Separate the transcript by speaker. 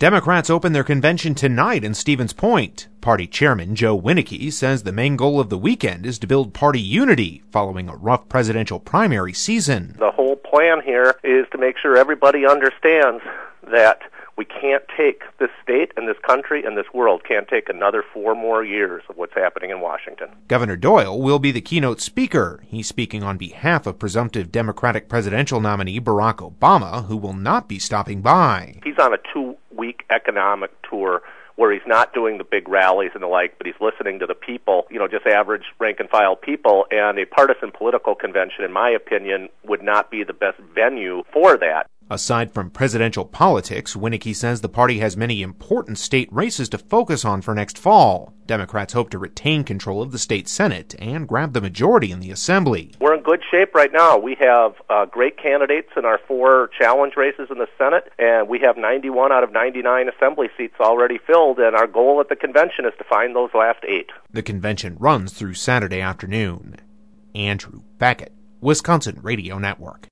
Speaker 1: Democrats open their convention tonight in Stevens Point. Party chairman Joe Winnicke says the main goal of the weekend is to build party unity following a rough presidential primary season.
Speaker 2: The whole plan here is to make sure everybody understands that we can't take this state and this country and this world can't take another 4 more years of what's happening in Washington.
Speaker 1: Governor Doyle will be the keynote speaker. He's speaking on behalf of presumptive Democratic presidential nominee Barack Obama, who will not be stopping by.
Speaker 2: He's on a 2-week economic tour where he's not doing the big rallies and the like, but he's listening to the people, just average rank-and-file people, and a partisan political convention, in my opinion, would not be the best venue for that.
Speaker 1: Aside from presidential politics, Winnicke says the party has many important state races to focus on for next fall. Democrats hope to retain control of the state Senate and grab the majority in the Assembly.
Speaker 2: We're in good shape right now. We have great candidates in our 4 challenge races in the Senate, and we have 91 out of 99 Assembly seats already filled, and our goal at the convention is to find those last 8.
Speaker 1: The convention runs through Saturday afternoon. Andrew Beckett, Wisconsin Radio Network.